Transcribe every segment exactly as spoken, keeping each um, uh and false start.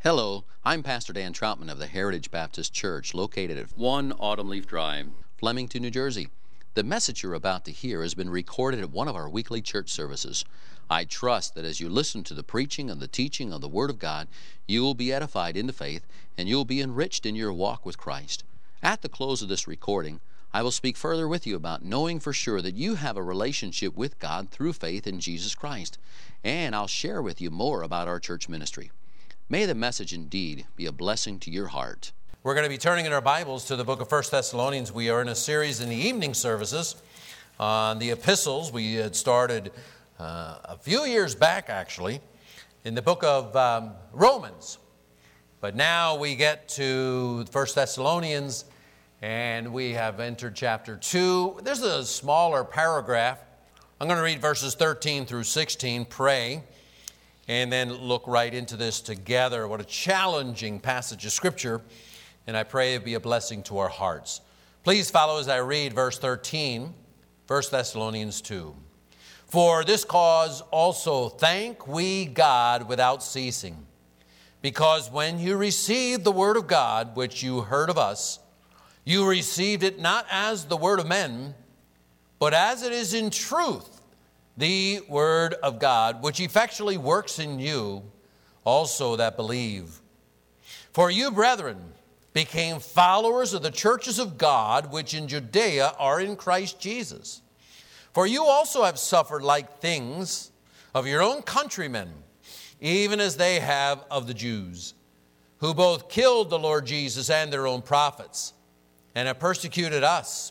Hello, I'm Pastor Dan Troutman of the Heritage Baptist Church, located at one Autumn Leaf Drive, Flemington, New Jersey. The message you're about to hear has been recorded at one of our weekly church services. I trust that as you listen to the preaching and the teaching of the Word of God, you will be edified into faith and you will be enriched in your walk with Christ. At the close of this recording, I will speak further with you about knowing for sure that you have a relationship with God through faith in Jesus Christ. And I'll share with you more about our church ministry. May the message indeed be a blessing to your heart. We're going to be turning in our Bibles to the book of First Thessalonians. We are in a series in the evening services on the epistles. We had started uh, a few years back, actually, in the book of um, Romans. But now we get to First Thessalonians, and we have entered chapter two. There's a smaller paragraph. I'm going to read verses thirteen through sixteen, pray, and then look right into this together. What a challenging passage of Scripture, and I pray it be a blessing to our hearts. Please follow as I read verse thirteen, First Thessalonians two. For this cause also thank we God without ceasing, because when you received the word of God, which you heard of us, you received it not as the word of men, but as it is in truth, the word of God, which effectually works in you also that believe. For you, brethren, became followers of the churches of God, which in Judea are in Christ Jesus. For you also have suffered like things of your own countrymen, even as they have of the Jews, who both killed the Lord Jesus and their own prophets, and have persecuted us,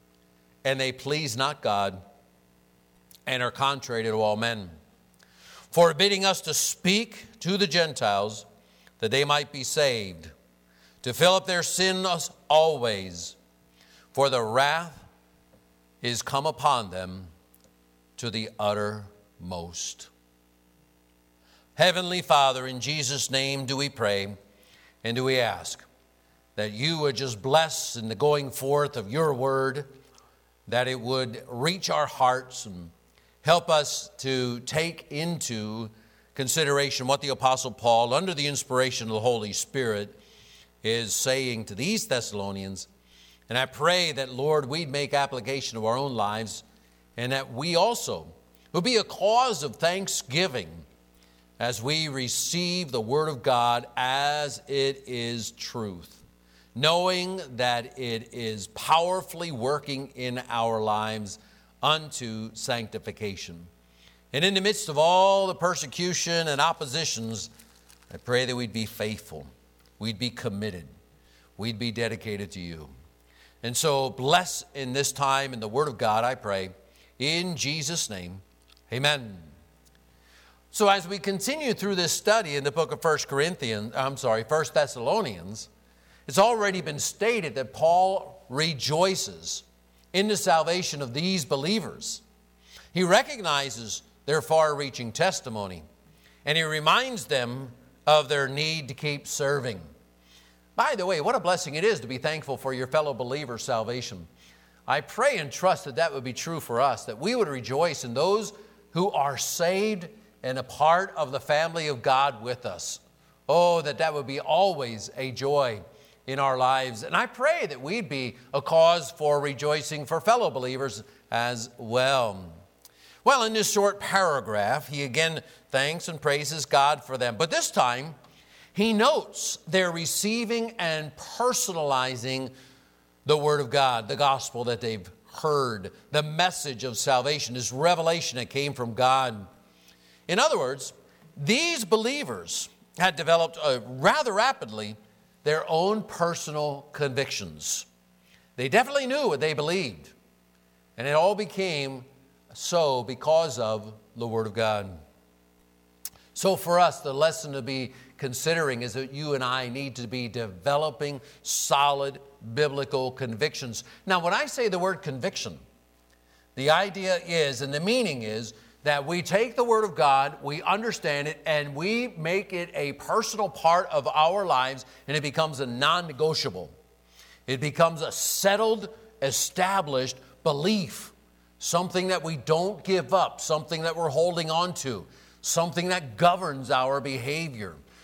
and they please not God, and are contrary to all men, forbidding us to speak to the Gentiles, that they might be saved, to fill up their sins always, for the wrath is come upon them to the uttermost. Heavenly Father, in Jesus' name do we pray, and do we ask that you would just bless in the going forth of your word, that it would reach our hearts and help us to take into consideration what the Apostle Paul, under the inspiration of the Holy Spirit, is saying to these Thessalonians. And I pray that, Lord, we'd make application of our own lives, and that we also will be a cause of thanksgiving as we receive the Word of God as it is truth, knowing that it is powerfully working in our lives unto sanctification. And in the midst of all the persecution and oppositions, I pray that we'd be faithful, we'd be committed, we'd be dedicated to you. And so bless in this time in the Word of God, I pray, in Jesus' name, amen. So as we continue through this study in the book of First Corinthians, I'm sorry, First Thessalonians, it's already been stated that Paul rejoices in the salvation of these believers. He recognizes their far-reaching testimony, and he reminds them of their need to keep serving. By the way, what a blessing it is to be thankful for your fellow believer's salvation. I pray and trust that that would be true for us, that we would rejoice in those who are saved and a part of the family of God with us. Oh, that that would be always a joy in our lives. And I pray that we'd be a cause for rejoicing for fellow believers as well. Well, in this short paragraph, he again thanks and praises God for them. But this time, he notes their receiving and personalizing the Word of God, the gospel that they've heard, the message of salvation, this revelation that came from God. In other words, these believers had developed uh, rather rapidly their own personal convictions. They definitely knew what they believed, and it all became so because of the Word of God. So for us, the lesson to be considering is that you and I need to be developing solid biblical convictions. Now, when I say the word conviction, the idea is, and the meaning is, that we take the Word of God, we understand it, and we make it a personal part of our lives, and it becomes a non-negotiable. It becomes a settled, established belief, something that we don't give up, something that we're holding on to, something that governs our behavior,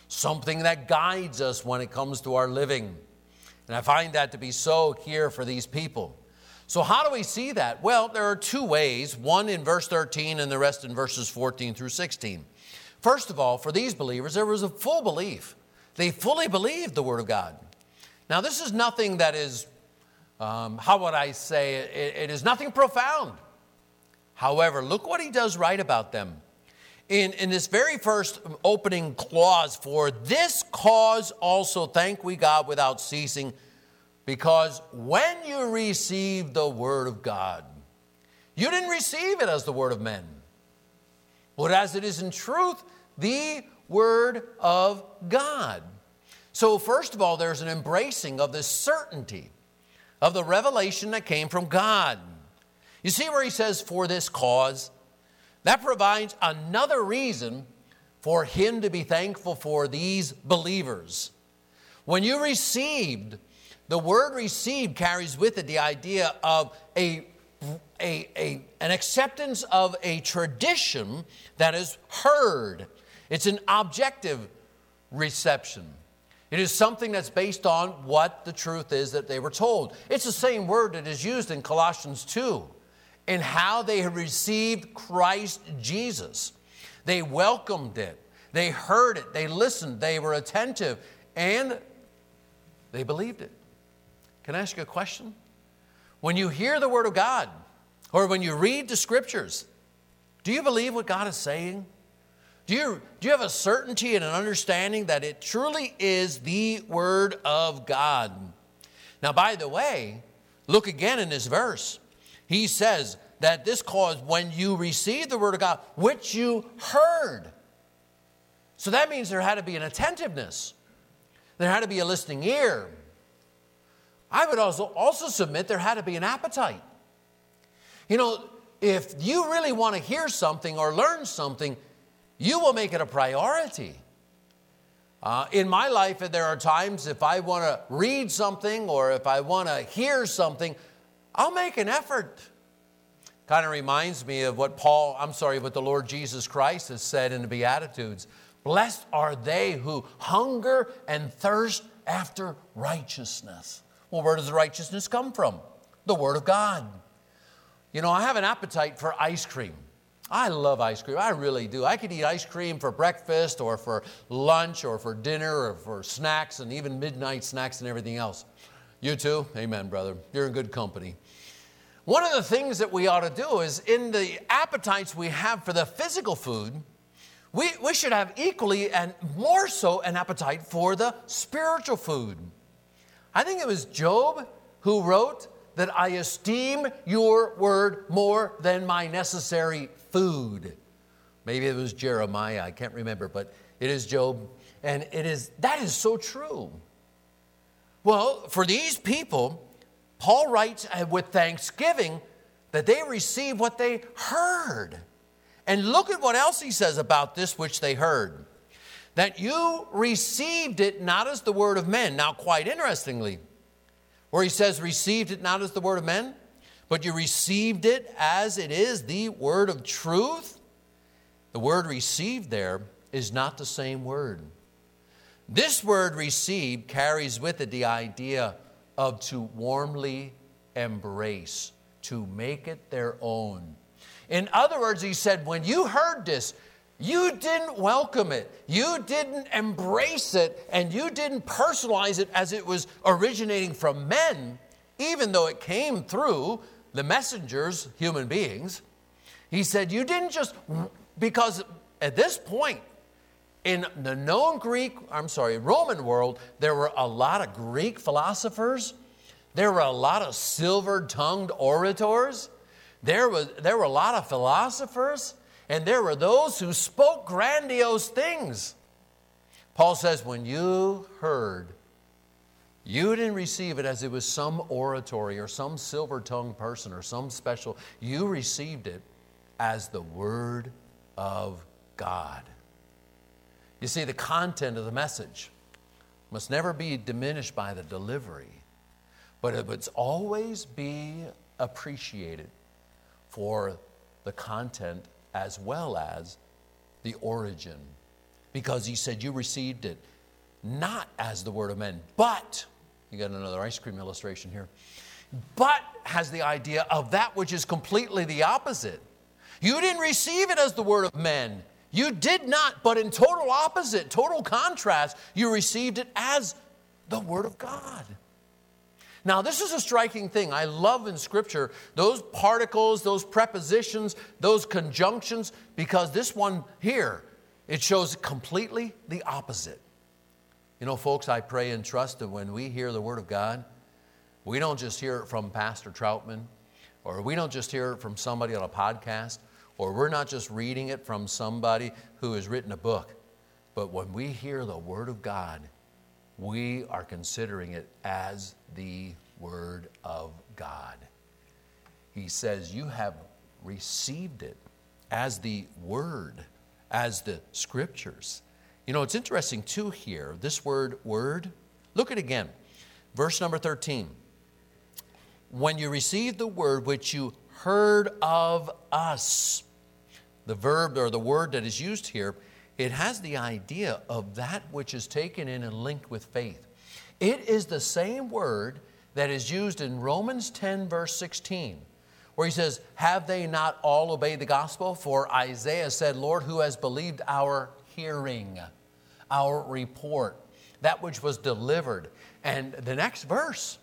something that guides us when it comes to our living. And I find that to be so here for these people. So how do we see that? Well, there are two ways, one in verse thirteen and the rest in verses fourteen through sixteen. First of all, for these believers, there was a full belief. They fully believed the Word of God. Now, this is nothing that is, um, how would I say, it, it is nothing profound. However, look what he does right about them. In, in this very first opening clause, for this cause also thank we God without ceasing, because when you received the Word of God, you didn't receive it as the word of men, but as it is in truth, the Word of God. So first of all, there's an embracing of this certainty of the revelation that came from God. You see where he says, for this cause? That provides another reason for him to be thankful for these believers. When you received, the word received carries with it the idea of a, a, a, an acceptance of a tradition that is heard. It's an objective reception. It is something that's based on what the truth is that they were told. It's the same word that is used in Colossians two, in how they had received Christ Jesus. They welcomed it. They heard it. They listened. They were attentive. And they believed it. Can I ask you a question? When you hear the Word of God, or when you read the Scriptures, do you believe what God is saying? Do you, do you have a certainty and an understanding that it truly is the Word of God? Now, by the way, look again in this verse. He says that this cause when you receive the Word of God, which you heard. So that means there had to be an attentiveness. There had to be a listening ear. I would also, also submit there had to be an appetite. You know, if you really want to hear something or learn something, you will make it a priority. Uh, in my life, there are times if I want to read something or if I want to hear something, I'll make an effort. Kind of reminds me of what Paul, I'm sorry, what the Lord Jesus Christ has said in the Beatitudes. Blessed are they who hunger and thirst after righteousness. Well, where does the righteousness come from? The Word of God. You know, I have an appetite for ice cream. I love ice cream. I really do. I could eat ice cream for breakfast or for lunch or for dinner or for snacks and even midnight snacks and everything else. You too? Amen, brother. You're in good company. One of the things that we ought to do is in the appetites we have for the physical food, we, we should have equally and more so an appetite for the spiritual food. I think it was Job who wrote that I esteem your word more than my necessary food. Maybe it was Jeremiah, I can't remember, but it is Job. And it is that is so true. Well, for these people, Paul writes with thanksgiving that they received what they heard. And look at what else he says about this which they heard. That you received it not as the word of men. Now, quite interestingly, where he says received it not as the word of men, but you received it as it is the word of truth. The word received there is not the same word. This word received carries with it the idea of to warmly embrace, to make it their own. In other words, he said, when you heard this, you didn't welcome it. You didn't embrace it, and you didn't personalize it as it was originating from men, even though it came through the messengers, human beings. He said, you didn't just, because at this point, in the known Greek, I'm sorry, Roman world, there were a lot of Greek philosophers. There were a lot of silver-tongued orators. There was, there were a lot of philosophers. And there were those who spoke grandiose things. Paul says, when you heard, you didn't receive it as it was some oratory or some silver-tongued person or some special. You received it as the Word of God. You see, the content of the message must never be diminished by the delivery, but it must always be appreciated for the content as well as the origin. because he said you received it not as the word of men, but, you got another ice cream illustration here, but has the idea of that which is completely the opposite. You didn't receive it as the word of men. You did not, but in total opposite, total contrast, you received it as the word of God. Now, this is a striking thing. I love in Scripture those particles, those prepositions, those conjunctions, because this one here, it shows completely the opposite. You know, folks, I pray and trust that when we hear the Word of God, we don't just hear it from Pastor Troutman, or we don't just hear it from somebody on a podcast, or we're not just reading it from somebody who has written a book. But when we hear the Word of God, we are considering it as the Word of God. He says, you have received it as the Word, as the Scriptures. You know, it's interesting too here, this word, word. Look at it again. Verse number thirteen. When you received the word which you heard of us. The verb or the word that is used here, it has the idea of that which is taken in and linked with faith. It is the same word that is used in Romans ten, verse sixteen, where he says, have they not all obeyed the gospel? For Isaiah said, Lord, who has believed our hearing, our report, that which was delivered. And the next verse,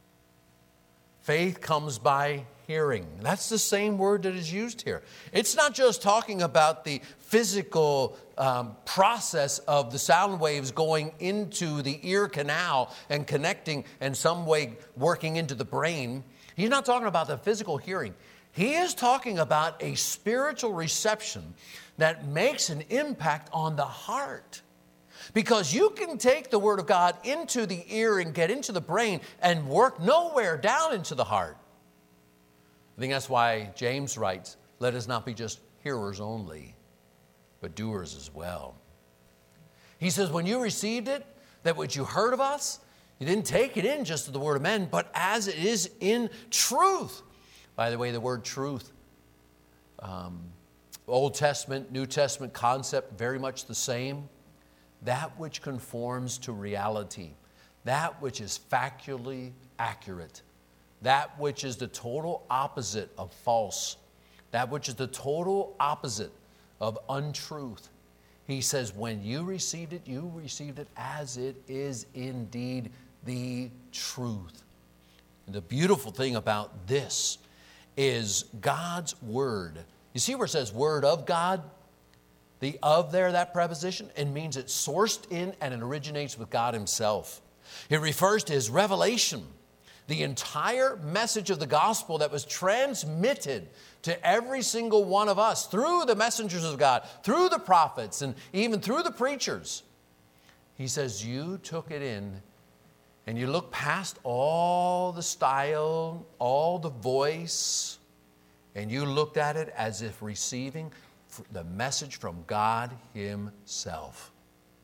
faith comes by hearing. That's the same word that is used here. It's not just talking about the physical um, process of the sound waves going into the ear canal and connecting and some way working into the brain. He's not talking about the physical hearing. He is talking about a spiritual reception that makes an impact on the heart. Because you can take the Word of God into the ear and get into the brain and work nowhere down into the heart. I think that's why James writes, let us not be just hearers only, but doers as well. He says, when you received it, that which you heard of us, you didn't take it in just as the word of men, but as it is in truth. By the way, the word truth, um, Old Testament, New Testament concept, very much the same. That which conforms to reality, that which is factually accurate, that which is the total opposite of false, that which is the total opposite of untruth. He says, when you received it, you received it as it is indeed the truth. And the beautiful thing about this is God's Word. You see where it says Word of God? The of there, that preposition, it means it's sourced in and it originates with God Himself. It refers to His revelation, the entire message of the gospel that was transmitted to every single one of us through the messengers of God, through the prophets, and even through the preachers. He says, you took it in and you look past all the style, all the voice, and you looked at it as if receiving the message from God Himself.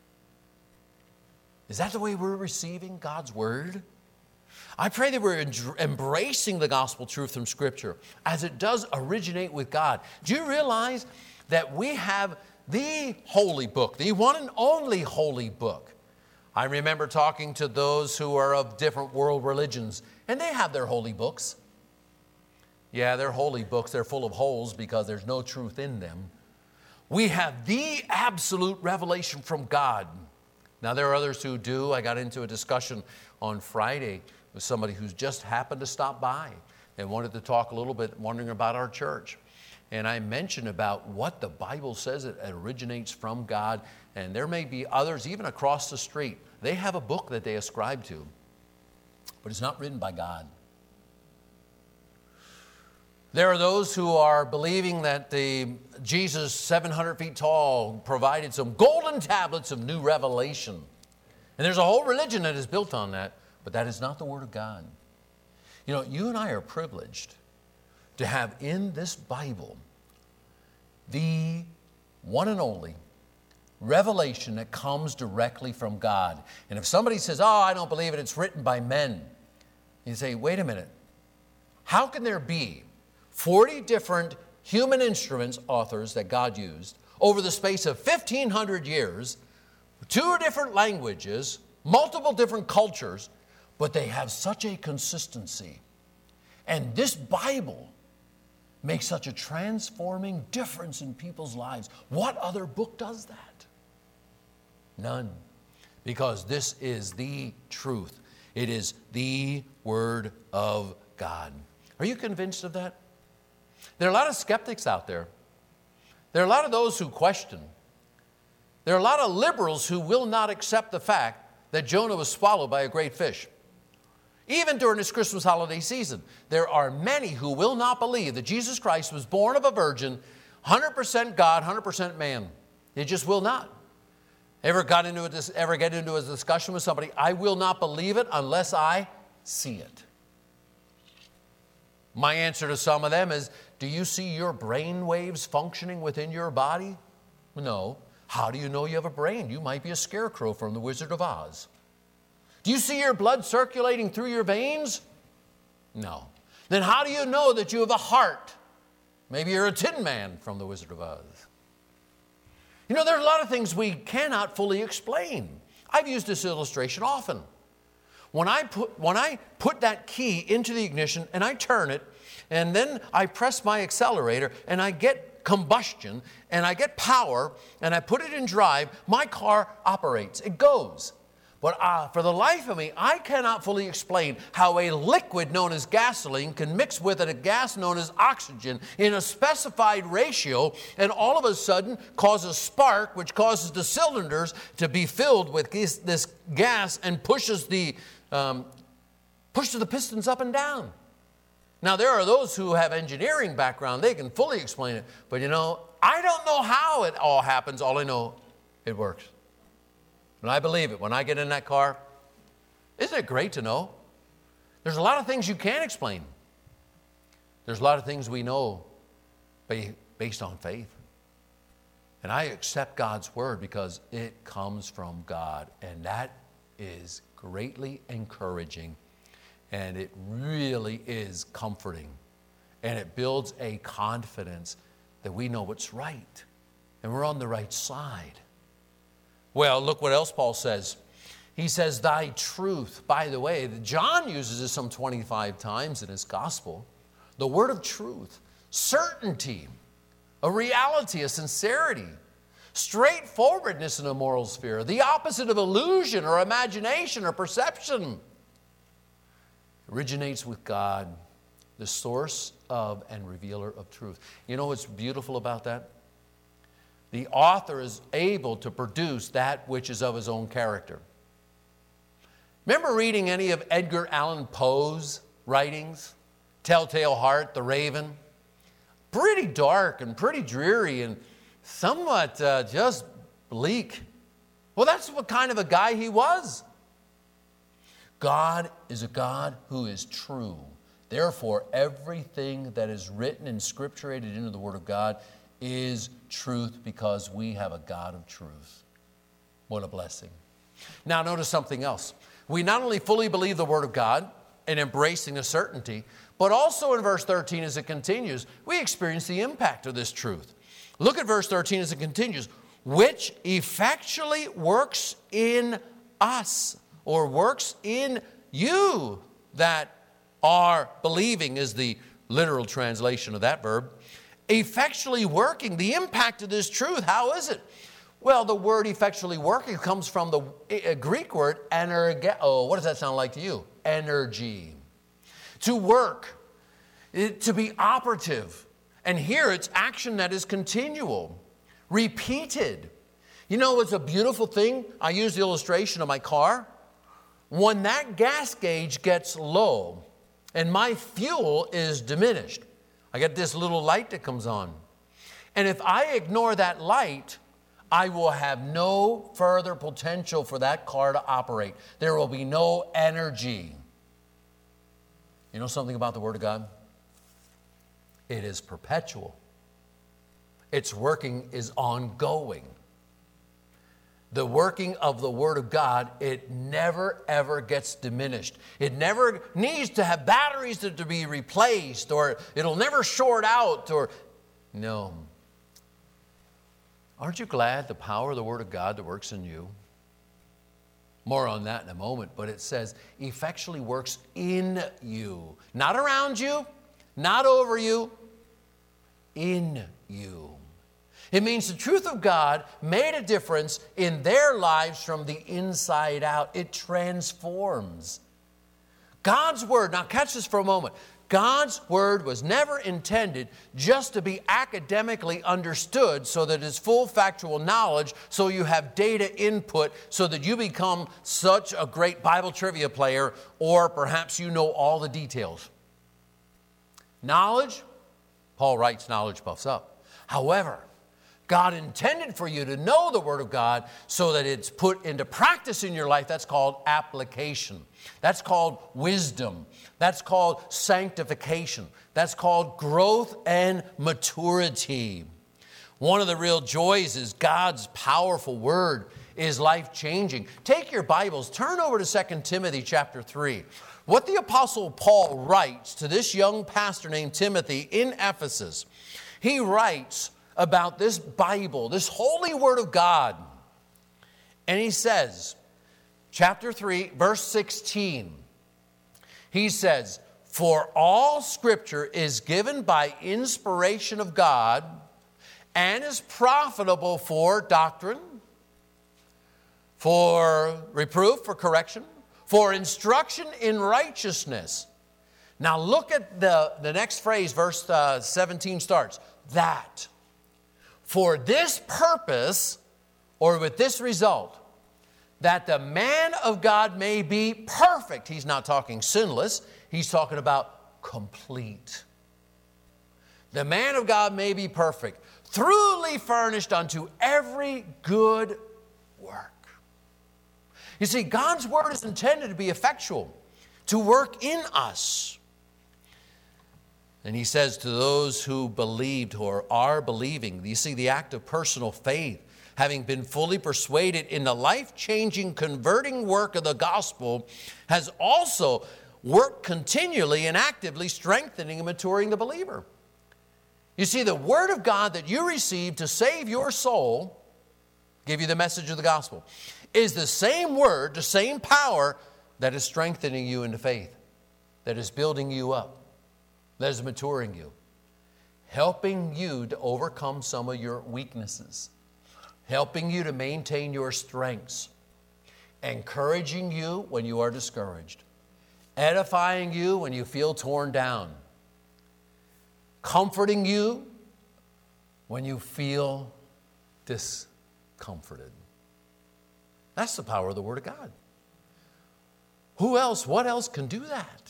Is that the way we're receiving God's Word? I pray that we're embracing the gospel truth from Scripture as it does originate with God. Do you realize that we have the holy book, the one and only holy book? I remember talking to those who are of different world religions, and they have their holy books. Yeah, they're holy books. They're full of holes because there's no truth in them. We have the absolute revelation from God. Now, there are others who do. I got into a discussion on Friday with somebody who's just happened to stop by and wanted to talk a little bit, wondering about our church. And I mentioned about what the Bible says it originates from God. And there may be others, even across the street. They have a book that they ascribe to, but it's not written by God. There are those who are believing that the Jesus, seven hundred feet tall, provided some golden tablets of new revelation. And there's a whole religion that is built on that, but that is not the Word of God. You know, you and I are privileged to have in this Bible the one and only revelation that comes directly from God. And if somebody says, oh, I don't believe it, it's written by men, you say, wait a minute. How can there be forty different human instruments, authors that God used, over the space of fifteen hundred years, two different languages, multiple different cultures, but they have such a consistency. And this Bible makes such a transforming difference in people's lives. What other book does that? None. Because this is the truth. It is the Word of God. Are you convinced of that? There are a lot of skeptics out there. There are a lot of those who question. There are a lot of liberals who will not accept the fact that Jonah was swallowed by a great fish. Even during this Christmas holiday season, there are many who will not believe that Jesus Christ was born of a virgin, one hundred percent God, one hundred percent man. They just will not. Ever got into a, ever get into a discussion with somebody? I will not believe it unless I see it. My answer to some of them is, do you see your brain waves functioning within your body? No. How do you know you have a brain? You might be a scarecrow from The Wizard of Oz. Do you see your blood circulating through your veins? No. Then how do you know that you have a heart? Maybe you're a Tin Man from The Wizard of Oz. You know, there are a lot of things we cannot fully explain. I've used this illustration often. When I put, when I put that key into the ignition and I turn it, and then I press my accelerator and I get combustion and I get power and I put it in drive, my car operates. It goes. But uh, for the life of me, I cannot fully explain how a liquid known as gasoline can mix with a gas known as oxygen in a specified ratio and all of a sudden cause a spark which causes the cylinders to be filled with this, this gas and pushes the, um, pushes the pistons up and down. Now, there are those who have engineering background. They can fully explain it. But, you know, I don't know how it all happens. All I know, it works. And I believe it. When I get in that car, isn't it great to know? There's a lot of things you can't explain. There's a lot of things we know based on faith. And I accept God's word because it comes from God. And that is greatly encouraging. And it really is comforting. And it builds a confidence that we know what's right. And we're on the right side. Well, look what else Paul says. He says, thy truth. By the way, John uses this some twenty-five times in his gospel. The word of truth, certainty, a reality, a sincerity, straightforwardness in a moral sphere, the opposite of illusion or imagination or perception. Originates with God, the source of and revealer of truth. You know what's beautiful about that? The author is able to produce that which is of his own character. Remember reading any of Edgar Allan Poe's writings? Telltale Heart, The Raven? Pretty dark and pretty dreary and somewhat uh, just bleak. Well, that's what kind of a guy he was. God is a God who is true. Therefore, everything that is written and scripturated into the Word of God is truth because we have a God of truth. What a blessing. Now, notice something else. We not only fully believe the Word of God and embracing the certainty, but also in verse thirteen as it continues, we experience the impact of this truth. Look at verse thirteen as it continues. Which effectually works in us, or works in you that are believing is the literal translation of that verb. Effectually working, the impact of this truth, how is it? Well, the word effectually working comes from the Greek word energe. Oh, what does that sound like to you? Energy. To work, it, to be operative. And here it's action that is continual, repeated. You know what's a beautiful thing? I use the illustration of my car. When that gas gauge gets low and my fuel is diminished, I get this little light that comes on. And if I ignore that light, I will have no further potential for that car to operate. There will be no energy. You know something about the Word of God? It is perpetual. Its working is ongoing. The working of the Word of God, it never, ever gets diminished. It never needs to have batteries to, to be replaced, or it'll never short out, or no. Aren't you glad the power of the Word of God that works in you? More on that in a moment, but it says effectually works in you. Not around you, not over you, in you. It means the truth of God made a difference in their lives from the inside out. It transforms. God's Word, now catch this for a moment. God's Word was never intended just to be academically understood so that it's full factual knowledge, so you have data input, so that you become such a great Bible trivia player, or perhaps you know all the details. Knowledge, Paul writes, knowledge puffs up. However, God intended for you to know the Word of God so that it's put into practice in your life. That's called application. That's called wisdom. That's called sanctification. That's called growth and maturity. One of the real joys is God's powerful Word is life-changing. Take your Bibles, turn over to Second Timothy chapter three. What the Apostle Paul writes to this young pastor named Timothy in Ephesus, he writes about this Bible, this holy Word of God. And he says, chapter three, verse sixteen, he says, "For all Scripture is given by inspiration of God and is profitable for doctrine, for reproof, for correction, for instruction in righteousness." Now look at the, the next phrase, verse uh, seventeen starts, "that for this purpose," or with this result, "that the man of God may be perfect." He's not talking sinless. He's talking about complete. "The man of God may be perfect, thoroughly furnished unto every good work." You see, God's Word is intended to be effectual, to work in us. And he says to those who believed or are believing, you see the act of personal faith, having been fully persuaded in the life-changing, converting work of the gospel, has also worked continually and actively strengthening and maturing the believer. You see, the Word of God that you received to save your soul, give you the message of the gospel, is the same Word, the same power that is strengthening you into faith, that is building you up, that is maturing you, helping you to overcome some of your weaknesses, helping you to maintain your strengths, encouraging you when you are discouraged, edifying you when you feel torn down, comforting you when you feel discomforted. That's the power of the Word of God. Who else, what else can do that?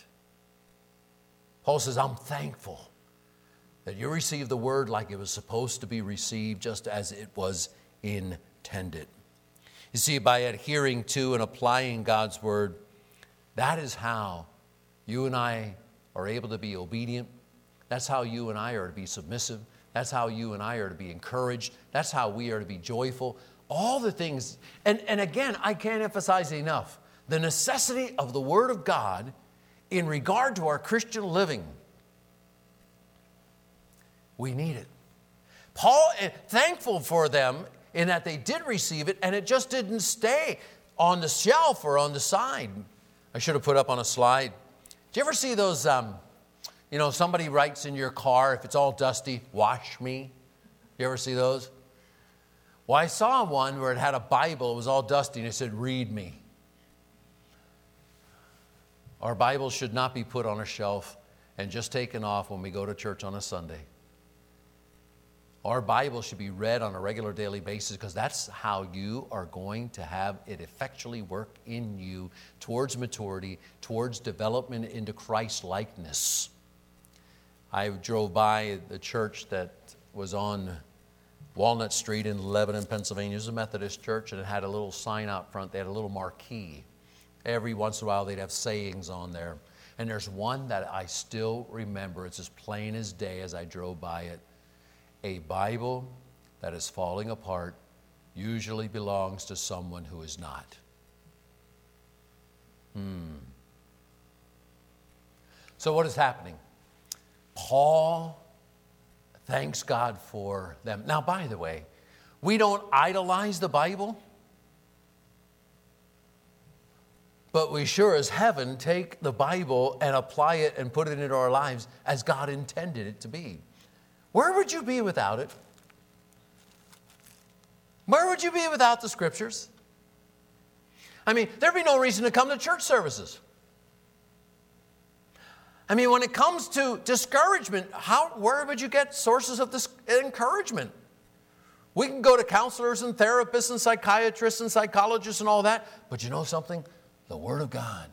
Paul says, I'm thankful that you received the Word like it was supposed to be received, just as it was intended. You see, by adhering to and applying God's Word, that is how you and I are able to be obedient. That's how you and I are to be submissive. That's how you and I are to be encouraged. That's how we are to be joyful. All the things, and, and again, I can't emphasize enough the necessity of the Word of God in regard to our Christian living. We need it. Paul, thankful for them in that they did receive it, and it just didn't stay on the shelf or on the side. I should have put up on a slide. Do you ever see those, um, you know, somebody writes in your car, if it's all dusty, "Wash me"? You ever see those? Well, I saw one where it had a Bible. It was all dusty, and it said, "Read me." Our Bibles should not be put on a shelf and just taken off when we go to church on a Sunday. Our Bible should be read on a regular daily basis, because that's how you are going to have it effectually work in you towards maturity, towards development into Christ-likeness. I drove by the church that was on Walnut Street in Lebanon, Pennsylvania. It was a Methodist church, and it had a little sign out front. They had a little marquee. Every once in a while, they'd have sayings on there. And there's one that I still remember. It's as plain as day as I drove by it. A Bible that is falling apart usually belongs to someone who is not. Hmm. So what is happening? Paul thanks God for them. Now, by the way, We don't idolize the Bible. But we sure as heaven take the Bible and apply it and put it into our lives as God intended it to be. Where would you be without it? Where would you be without the Scriptures? I mean, there'd be no reason to come to church services. I mean, when it comes to discouragement, how, where would you get sources of this encouragement? We can go to counselors and therapists and psychiatrists and psychologists and all that, but you know something? The Word of God.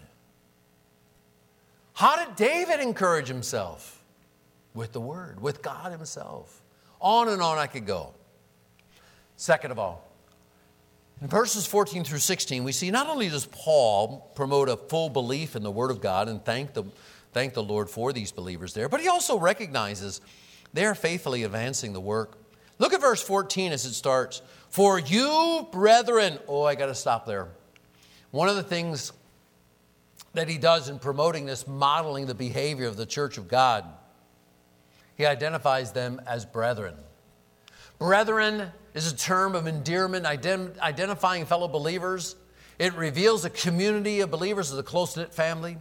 How did David encourage himself? With the Word, with God Himself. On and on I could go. Second of all, in verses fourteen through sixteen, we see not only does Paul promote a full belief in the Word of God and thank the, thank the Lord for these believers there, but he also recognizes they are faithfully advancing the work. Look at verse fourteen as it starts. For you, brethren, oh, I got to stop there. One of the things that he does in promoting this, modeling the behavior of the church of God, he identifies them as brethren. Brethren is a term of endearment, ident- identifying fellow believers. It reveals a community of believers as a close-knit family.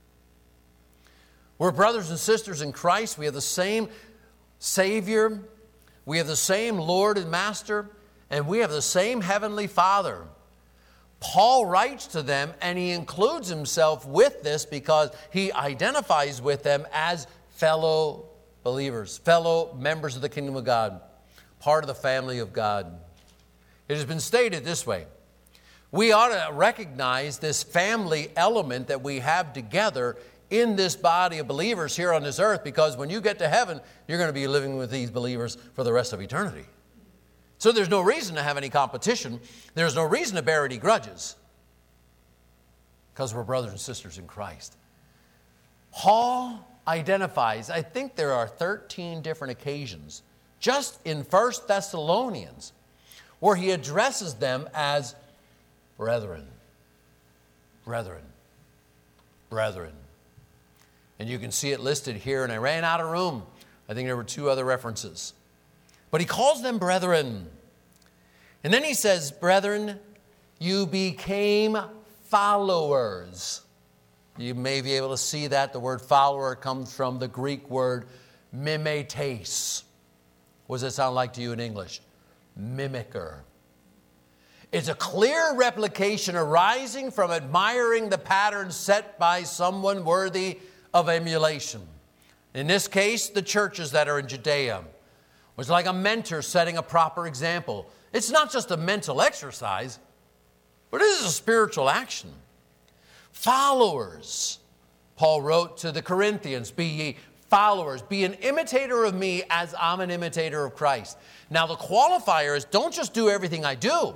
We're brothers and sisters in Christ. We have the same Savior. We have the same Lord and Master. And we have the same Heavenly Father. Paul writes to them, and he includes himself with this because he identifies with them as fellow believers, fellow members of the kingdom of God, part of the family of God. It has been stated this way. We ought to recognize this family element that we have together in this body of believers here on this earth, because when you get to heaven, you're going to be living with these believers for the rest of eternity. So there's no reason to have any competition. There's no reason to bear any grudges, because we're brothers and sisters in Christ. Paul identifies, I think there are thirteen different occasions, just in First Thessalonians, where he addresses them as brethren, brethren, brethren. And you can see it listed here, and I ran out of room. I think there were two other references. But he calls them brethren. And then he says, brethren, you became followers. You may be able to see that. The word follower comes from the Greek word mimetes. What does it sound like to you in English? Mimicker. It's a clear replication arising from admiring the pattern set by someone worthy of emulation. In this case, the churches that are in Judea. It was like a mentor setting a proper example. It's not just a mental exercise, but it is a spiritual action. Followers. Paul wrote to the Corinthians, be ye followers, be an imitator of me as I'm an imitator of Christ. Now the qualifier is don't just do everything I do,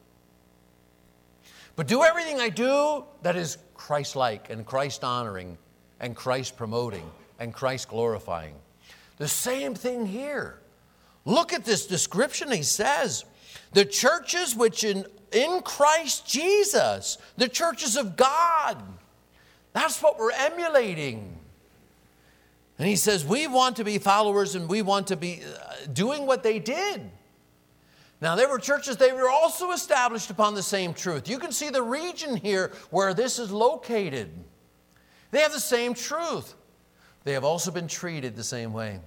but do everything I do that is Christ-like and Christ-honoring and Christ-promoting and Christ-glorifying. The same thing here. Look at this description. He says, the churches which in, in Christ Jesus, the churches of God, that's what we're emulating. And he says, we want to be followers and we want to be uh, doing what they did. Now, there were churches, they were also established upon the same truth. You can see the region here where this is located. They have the same truth. They have also been treated the same way.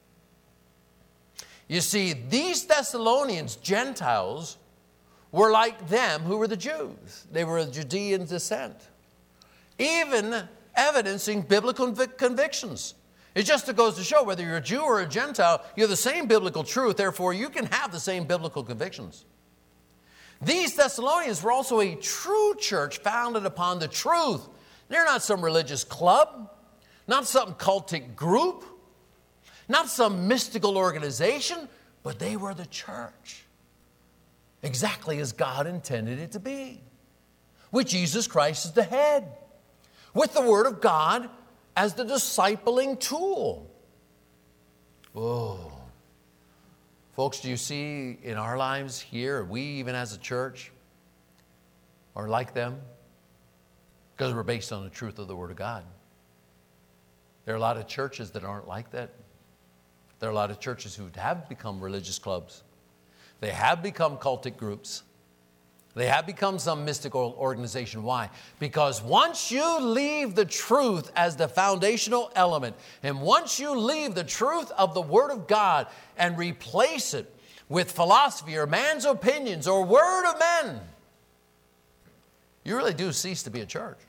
You see, these Thessalonians, Gentiles, were like them who were the Jews. They were of Judean descent, even evidencing biblical convictions. It just goes to show whether you're a Jew or a Gentile, you have the same biblical truth, therefore you can have the same biblical convictions. These Thessalonians were also a true church founded upon the truth. They're not some religious club, not some cultic group, not some mystical organization, but they were the church, exactly as God intended it to be, with Jesus Christ as the head, with the Word of God as the discipling tool. Oh, folks, do you see in our lives here, we even as a church are like them? Because we're based on the truth of the Word of God. There are a lot of churches that aren't like that. There are a lot of churches who have become religious clubs. They have become cultic groups. They have become some mystical organization. Why? Because once you leave the truth as the foundational element, and once you leave the truth of the Word of God and replace it with philosophy or man's opinions or word of men, you really do cease to be a church.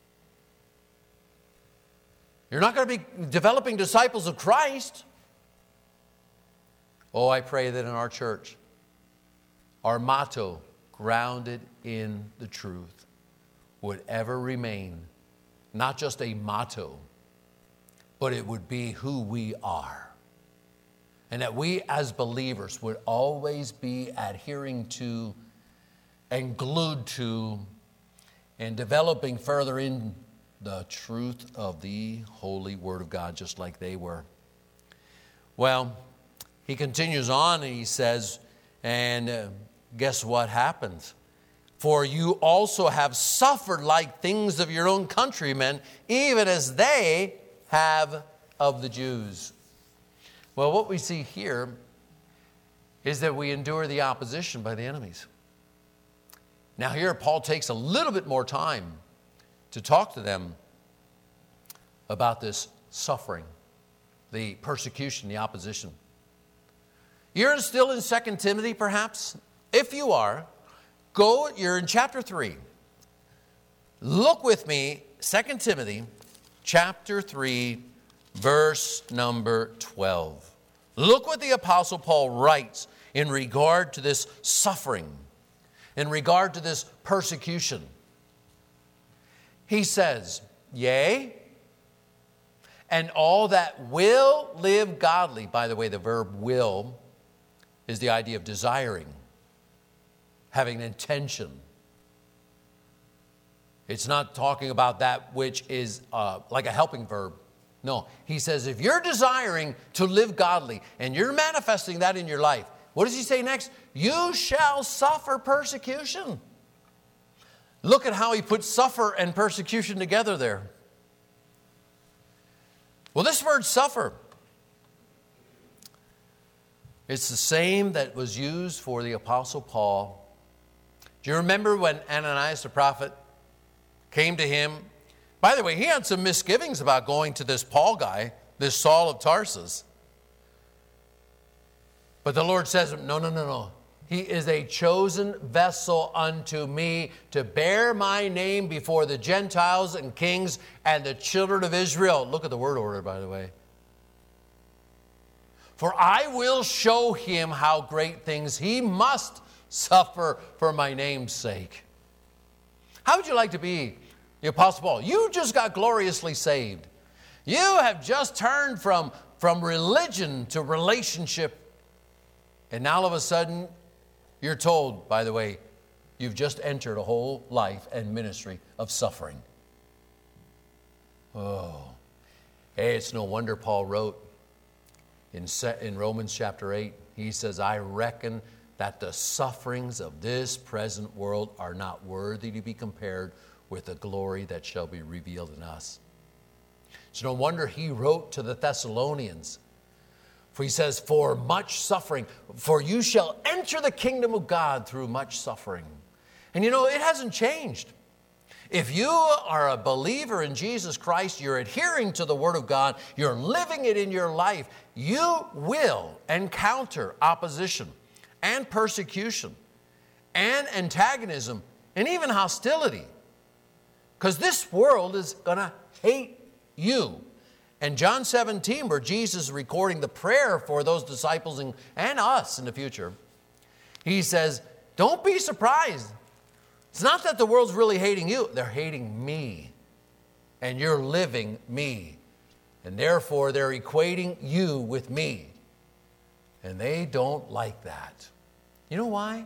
You're not going to be developing disciples of Christ. Oh, I pray that in our church, our motto, grounded in the truth, would ever remain not just a motto, but it would be who we are. And that we as believers would always be adhering to and glued to and developing further in the truth of the holy Word of God, just like they were. Well, he continues on and he says, and uh, guess what happens? For you also have suffered like things of your own countrymen, even as they have of the Jews. Well, what we see here is that we endure the opposition by the enemies. Now here Paul takes a little bit more time to talk to them about this suffering, the persecution, the opposition. You're still in Second Timothy, perhaps? If you are, go, you're in chapter three. Look with me, Second Timothy, chapter three, verse number twelve. Look what the Apostle Paul writes in regard to this suffering, in regard to this persecution. He says, yea, and all that will live godly. By the way, the verb will is the idea of desiring, having an intention. It's not talking about that which is uh, like a helping verb. No, he says if you're desiring to live godly and you're manifesting that in your life, what does he say next? You shall suffer persecution. Look at how he puts suffer and persecution together there. Well, this word suffer, it's the same that was used for the Apostle Paul. Do you remember when Ananias the prophet came to him? By the way, he had some misgivings about going to this Paul guy, this Saul of Tarsus. But the Lord says, no, no, no, no. He is a chosen vessel unto me to bear my name before the Gentiles and kings and the children of Israel. Look at the word order, by the way. For I will show him how great things he must suffer for my name's sake. How would you like to be the Apostle Paul? You just got gloriously saved. You have just turned from, from religion to relationship. And now all of a sudden, you're told, by the way, you've just entered a whole life and ministry of suffering. Oh, hey, it's no wonder Paul wrote in, in Romans chapter eight, he says, I reckon that the sufferings of this present world are not worthy to be compared with the glory that shall be revealed in us. It's no wonder he wrote to the Thessalonians, for he says, for much suffering, for you shall enter the kingdom of God through much suffering. And you know, it hasn't changed. If you are a believer in Jesus Christ, you're adhering to the Word of God, you're living it in your life, you will encounter opposition and persecution and antagonism and even hostility. Because this world is going to hate you. And John seventeen, where Jesus is recording the prayer for those disciples and, and us in the future, he says, don't be surprised. It's not that the world's really hating you. They're hating me. And you're living me. And therefore, they're equating you with me. And they don't like that. You know why?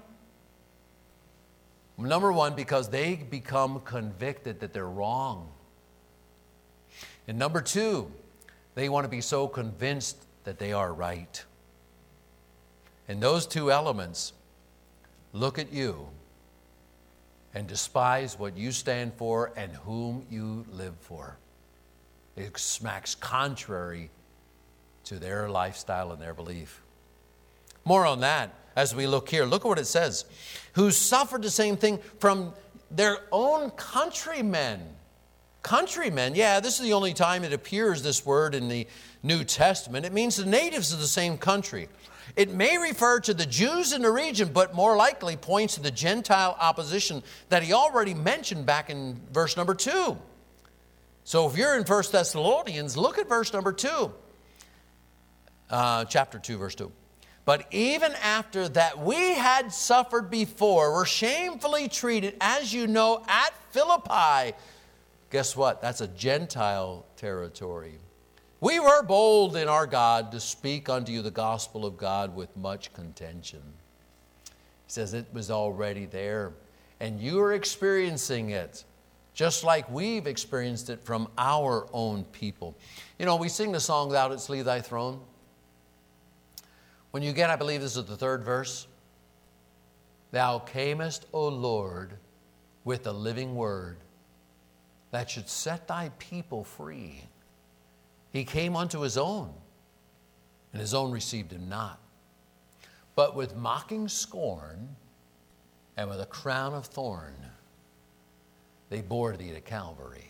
Number one, because they become convicted that they're wrong. And number two, they want to be so convinced that they are right. And those two elements look at you and despise what you stand for and whom you live for. It smacks contrary to their lifestyle and their belief. More on that as we look here. Look at what it says. Who suffered the same thing from their own countrymen. Countrymen, yeah, this is the only time it appears, this word, in the New Testament. It means the natives of the same country. It may refer to the Jews in the region, but more likely points to the Gentile opposition that he already mentioned back in verse number two. So if you're in First Thessalonians, look at verse number two. Uh, chapter two, verse two. But even after that we had suffered before, were shamefully treated, as you know, at Philippi. Guess what? That's a Gentile territory. We were bold in our God to speak unto you the gospel of God with much contention. He says it was already there, and you are experiencing it, just like we've experienced it from our own people. You know, we sing the song, Thou Didst Leave Thy Throne. When you get, I believe this is the third verse. Thou camest, O Lord, with the living word, that should set thy people free. He came unto his own, and his own received him not. But with mocking scorn and with a crown of thorn, they bore thee to Calvary.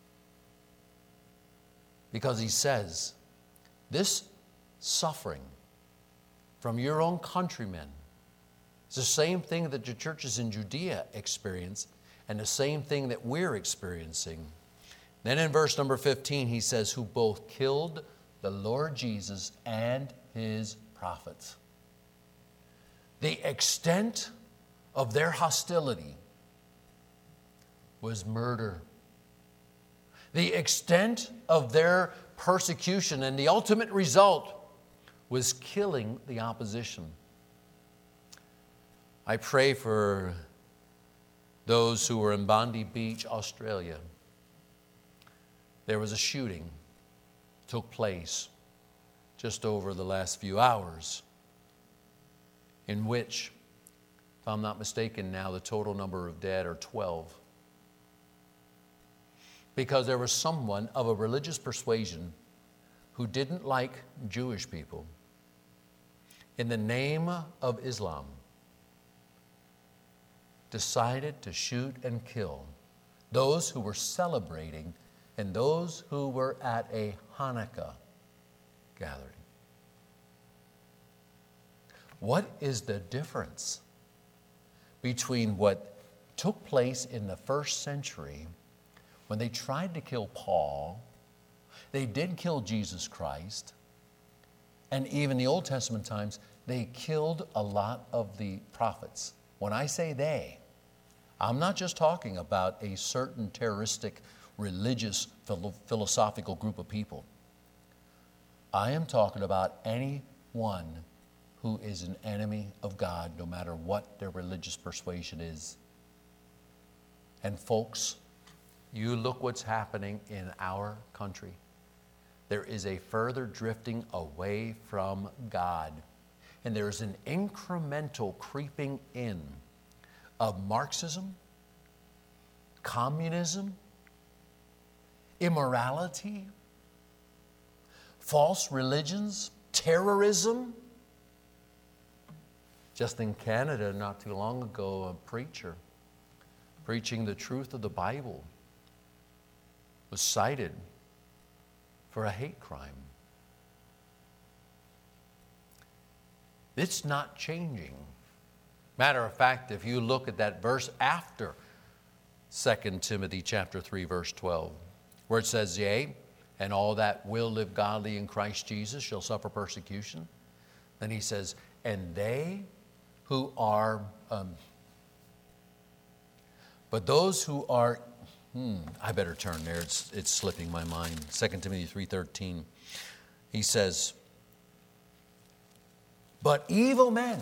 Because he says, this suffering from your own countrymen is the same thing that the churches in Judea experience, and the same thing that we're experiencing. Then in verse number fifteen, he says, who both killed the Lord Jesus and his prophets. The extent of their hostility was murder. The extent of their persecution and the ultimate result was killing the opposition. I pray for those who were in Bondi Beach, Australia. There was a shooting took place just over the last few hours, in which, if I'm not mistaken now, the total number of dead are twelve. Because there was someone of a religious persuasion who didn't like Jewish people, in the name of Islam, decided to shoot and kill those who were celebrating and those who were at a Hanukkah gathering. What is the difference between what took place in the first century when they tried to kill Paul, they did kill Jesus Christ, and even the Old Testament times, they killed a lot of the prophets? When I say they, I'm not just talking about a certain terroristic, religious, philosophical group of people. I am talking about anyone who is an enemy of God, no matter what their religious persuasion is. And folks, you look what's happening in our country. There is a further drifting away from God. And there is an incremental creeping in of Marxism, communism, immorality, false religions, terrorism. Just in Canada, not too long ago, a preacher preaching the truth of the Bible was cited for a hate crime. It's not changing. Matter of fact, if you look at that verse after Second Timothy chapter three, verse twelve, where it says, yea, and all that will live godly in Christ Jesus shall suffer persecution. Then he says, and they who are, um, but those who are, hmm, I better turn there, it's, it's slipping my mind. Second Timothy three thirteen, he says, but evil men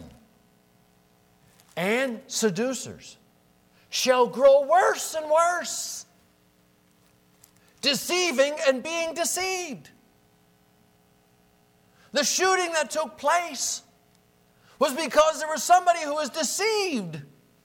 and seducers shall grow worse and worse, deceiving and being deceived. The shooting that took place was because there was somebody who was deceived.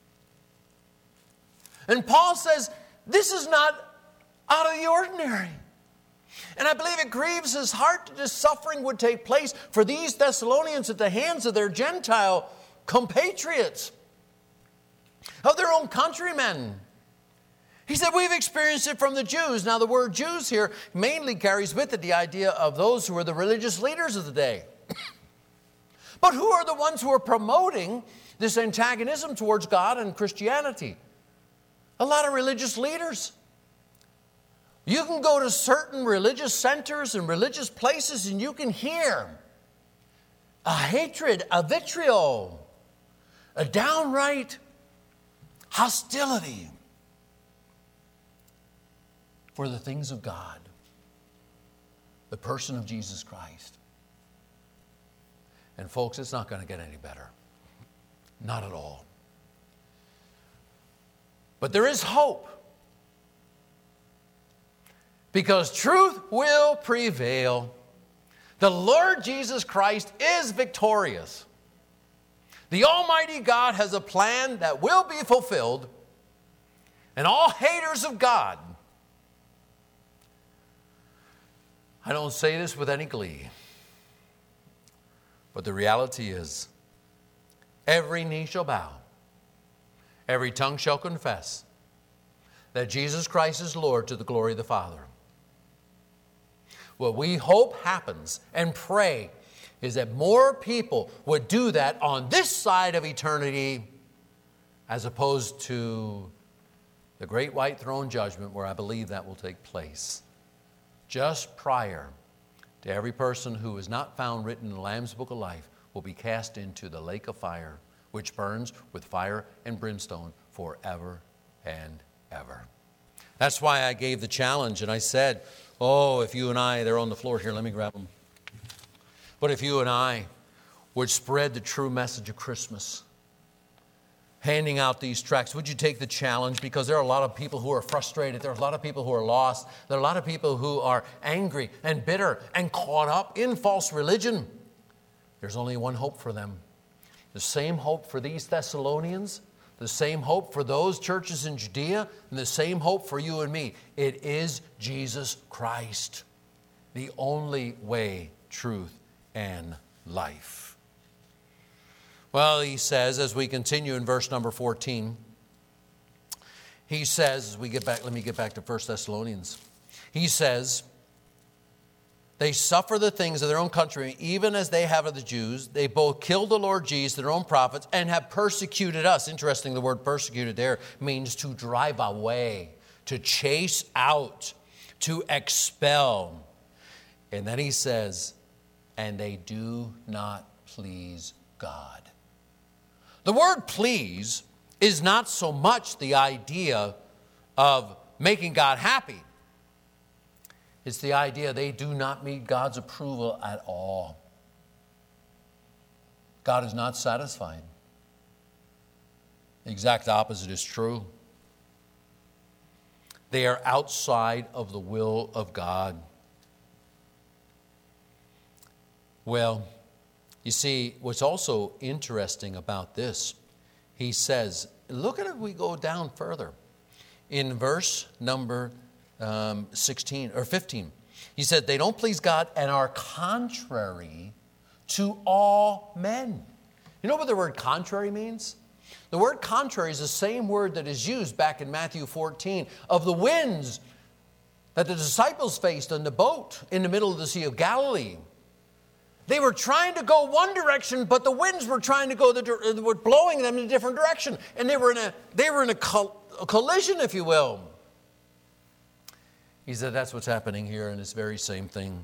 And Paul says, this is not out of the ordinary. And I believe it grieves his heart that this suffering would take place for these Thessalonians at the hands of their Gentile compatriots, of their own countrymen. He said, we've experienced it from the Jews. Now, the word Jews here mainly carries with it the idea of those who are the religious leaders of the day. But who are the ones who are promoting this antagonism towards God and Christianity? A lot of religious leaders. You can go to certain religious centers and religious places and you can hear a hatred, a vitriol, a downright hostility for the things of God, the person of Jesus Christ. And folks, it's not going to get any better. Not at all. But there is hope. Because truth will prevail. The Lord Jesus Christ is victorious. The Almighty God has a plan that will be fulfilled. And all haters of God, I don't say this with any glee, but the reality is, every knee shall bow, every tongue shall confess that Jesus Christ is Lord to the glory of the Father. What we hope happens and pray is that more people would do that on this side of eternity as opposed to the great white throne judgment where I believe that will take place. Just prior to every person who is not found written in the Lamb's Book of Life will be cast into the lake of fire, which burns with fire and brimstone forever and ever. That's why I gave the challenge and I said, oh, if you and I, they're on the floor here, let me grab them. But if you and I would spread the true message of Christmas, handing out these tracts, would you take the challenge? Because there are a lot of people who are frustrated. There are a lot of people who are lost. There are a lot of people who are angry and bitter and caught up in false religion. There's only one hope for them. The same hope for these Thessalonians, the same hope for those churches in Judea, and the same hope for you and me. It is Jesus Christ, the only way, truth, and life. Well, he says, as we continue in verse number fourteen, he says, as we get back, let me get back to First Thessalonians. He says, they suffer the things of their own country, even as they have of the Jews. They both killed the Lord Jesus, their own prophets, and have persecuted us. Interesting, the word persecuted there means to drive away, to chase out, to expel. And then he says, and they do not please God. The word please is not so much the idea of making God happy. It's the idea they do not meet God's approval at all. God is not satisfied. The exact opposite is true. They are outside of the will of God. Well, you see, what's also interesting about this, he says, look at it, we go down further. In verse number um, sixteen or fifteen, he said, they don't please God and are contrary to all men. You know what the word contrary means? The word contrary is the same word that is used back in Matthew fourteen of the winds that the disciples faced on the boat in the middle of the Sea of Galilee. They were trying to go one direction, but the winds were trying to go the were blowing them in a different direction, and they were in a they were in a, col- a collision, if you will. He said that's what's happening here, and it's the very same thing.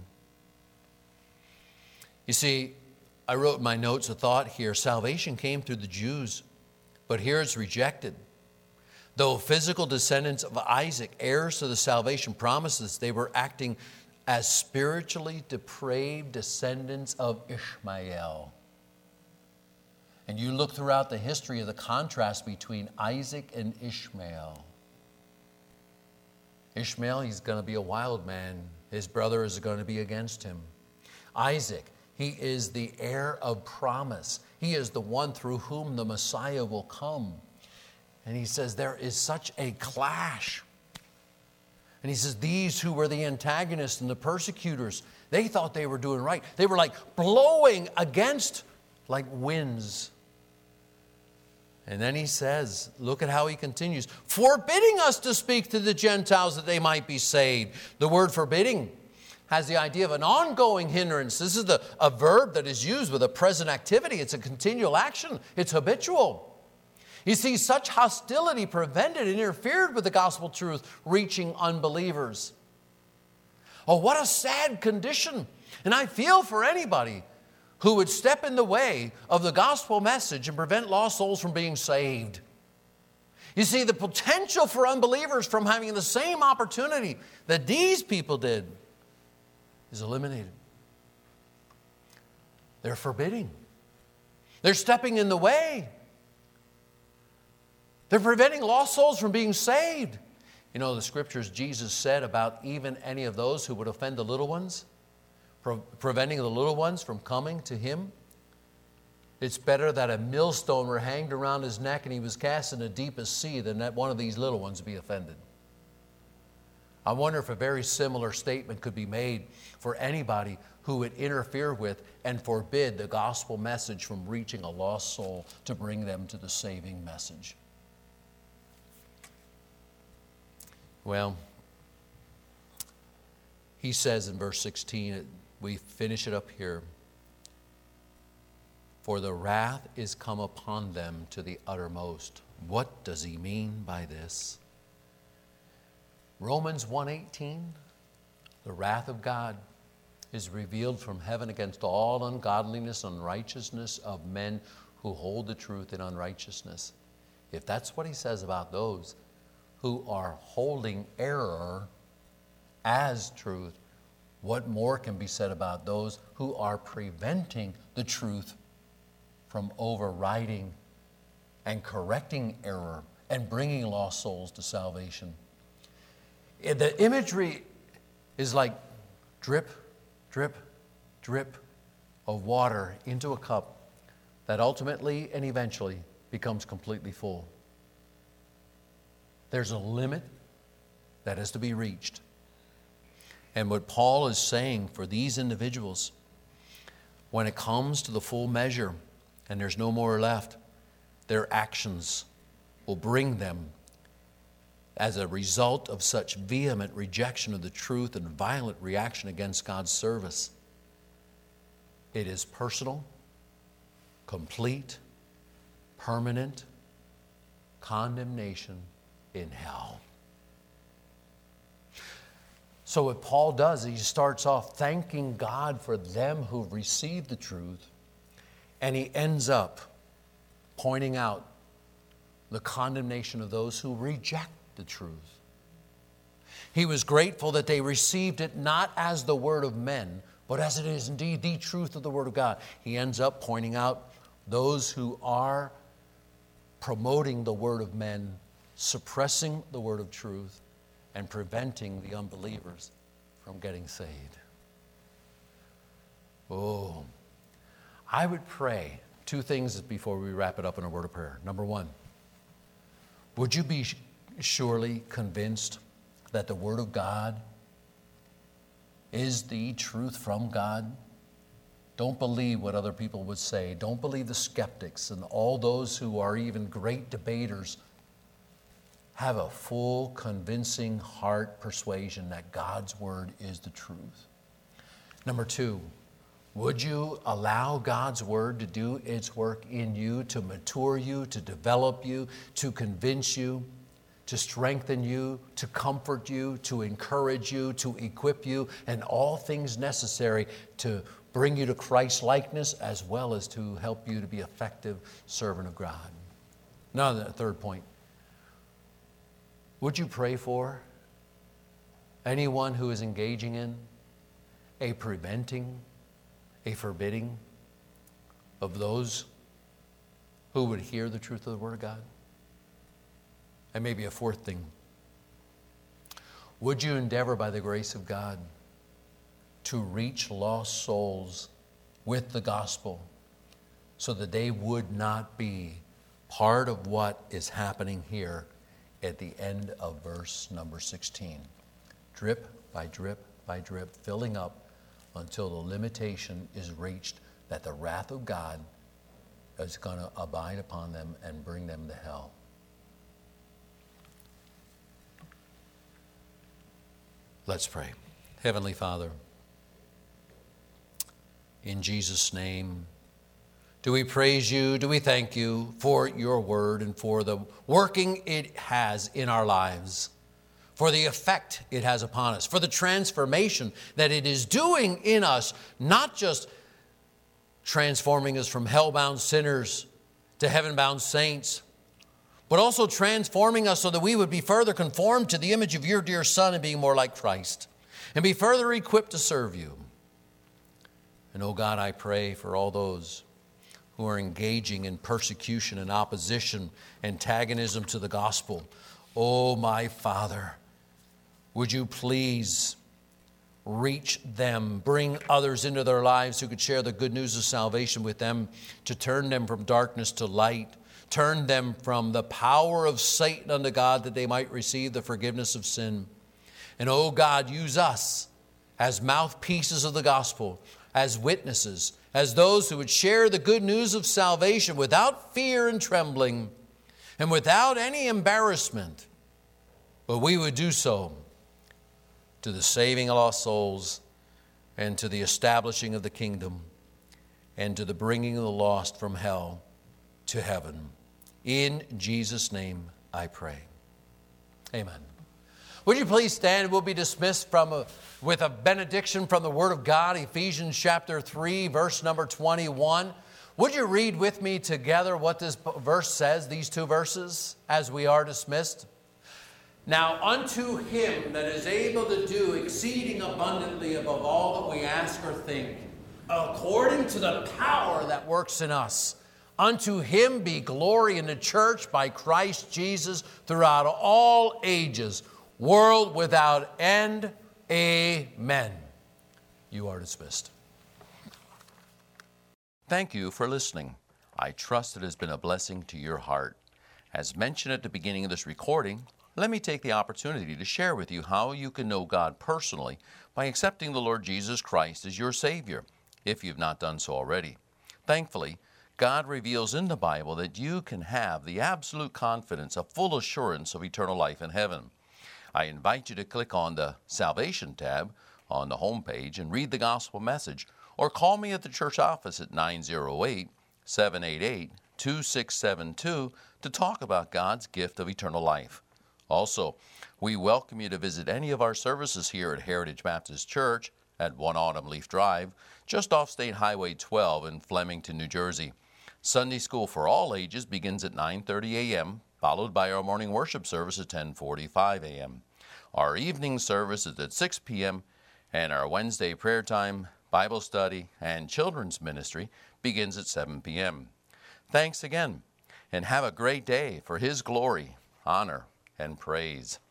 You see, I wrote in my notes a thought here. Salvation came through the Jews, but here it's rejected. Though physical descendants of Isaac, heirs to the salvation promises, they were acting as spiritually depraved descendants of Ishmael. And you look throughout the history of the contrast between Isaac and Ishmael. Ishmael, he's going to be a wild man. His brother is going to be against him. Isaac, he is the heir of promise. He is the one through whom the Messiah will come. And he says there is such a clash. And he says these who were the antagonists and the persecutors, they thought they were doing right. They were like blowing against like winds And then he says, look at how he continues, forbidding us to speak to the Gentiles that they might be saved. The word forbidding has the idea of an ongoing hindrance. This is the, a verb that is used with a present activity. It's a continual action. It's habitual. You see, such hostility prevented and interfered with the gospel truth reaching unbelievers. Oh, what a sad condition. And I feel for anybody who would step in the way of the gospel message and prevent lost souls from being saved. You see, the potential for unbelievers from having the same opportunity that these people did is eliminated. They're forbidding. They're stepping in the way. They're preventing lost souls from being saved. You know, the scriptures Jesus said about even any of those who would offend the little ones, Pre- preventing the little ones from coming to him. It's better that a millstone were hanged around his neck and he was cast in the deepest sea than that one of these little ones be offended. I wonder if a very similar statement could be made for anybody who would interfere with and forbid the gospel message from reaching a lost soul to bring them to the saving message. Well, he says in verse sixteen, we finish it up here. For the wrath is come upon them to the uttermost. What does he mean by this? Romans one eighteen, the wrath of God is revealed from heaven against all ungodliness and unrighteousness of men who hold the truth in unrighteousness. If that's what he says about those who are holding error as truth, what more can be said about those who are preventing the truth from overriding and correcting error and bringing lost souls to salvation? The imagery is like drip, drip, drip of water into a cup that ultimately and eventually becomes completely full. There's a limit that is to be reached. And what Paul is saying for these individuals, when it comes to the full measure and there's no more left, their actions will bring them, as a result of such vehement rejection of the truth and violent reaction against God's service, it is personal, complete, permanent condemnation in hell. So what Paul does, he starts off thanking God for them who've received the truth, and he ends up pointing out the condemnation of those who reject the truth. He was grateful that they received it not as the word of men, but as it is indeed the truth of the word of God. He ends up pointing out those who are promoting the word of men, suppressing the word of truth, and preventing the unbelievers from getting saved. Oh, I would pray two things before we wrap it up in a word of prayer. Number one, would you be surely convinced that the Word of God is the truth from God? Don't believe what other people would say. Don't believe the skeptics and all those who are even great debaters. Have a full, convincing heart persuasion that God's Word is the truth. Number two, would you allow God's Word to do its work in you, to mature you, to develop you, to convince you, to strengthen you, to comfort you, to encourage you, to equip you, and all things necessary to bring you to Christ's likeness, as well as to help you to be an effective servant of God? Now, the third point. Would you pray for anyone who is engaging in a preventing, a forbidding of those who would hear the truth of the Word of God? And maybe a fourth thing. Would you endeavor by the grace of God to reach lost souls with the gospel so that they would not be part of what is happening here at the end of verse number sixteen. Drip by drip by drip, filling up until the limitation is reached that the wrath of God is going to abide upon them and bring them to hell. Let's pray. Heavenly Father, in Jesus' name, do we praise you, do we thank you for your word and for the working it has in our lives, for the effect it has upon us, for the transformation that it is doing in us, not just transforming us from hell-bound sinners to heaven-bound saints, but also transforming us so that we would be further conformed to the image of your dear Son and being more like Christ, and be further equipped to serve you. And oh God, I pray for all those who are engaging in persecution and opposition, antagonism to the gospel. Oh my Father, would you please reach them, bring others into their lives who could share the good news of salvation with them, to turn them from darkness to light, turn them from the power of Satan unto God, that they might receive the forgiveness of sin. And oh God, use us as mouthpieces of the gospel, as witnesses, as those who would share the good news of salvation without fear and trembling and without any embarrassment, but we would do so to the saving of lost souls and to the establishing of the kingdom and to the bringing of the lost from hell to heaven. In Jesus' name I pray. Amen. Would you please stand? We'll be dismissed from a, with a benediction from the Word of God, Ephesians chapter three, verse number twenty-one. Would you read with me together what this verse says, these two verses, as we are dismissed? Now unto him that is able to do exceeding abundantly above all that we ask or think, according to the power that works in us, unto him be glory in the church by Christ Jesus throughout all ages, world without end. Amen. You are dismissed. Thank you for listening. I trust it has been a blessing to your heart. As mentioned at the beginning of this recording, let me take the opportunity to share with you how you can know God personally by accepting the Lord Jesus Christ as your Savior, if you've not done so already. Thankfully, God reveals in the Bible that you can have the absolute confidence, a full assurance of eternal life in heaven. I invite you to click on the Salvation tab on the home page and read the gospel message, or call me at the church office at nine oh eight, seven eight eight, two six seven two to talk about God's gift of eternal life. Also, we welcome you to visit any of our services here at Heritage Baptist Church at one Autumn Leaf Drive, just off State Highway twelve in Flemington, New Jersey. Sunday school for all ages begins at nine thirty a.m., followed by our morning worship service at ten forty-five a.m. Our evening service is at six p.m., and our Wednesday prayer time, Bible study, and children's ministry begins at seven p.m. Thanks again, and have a great day for His glory, honor, and praise.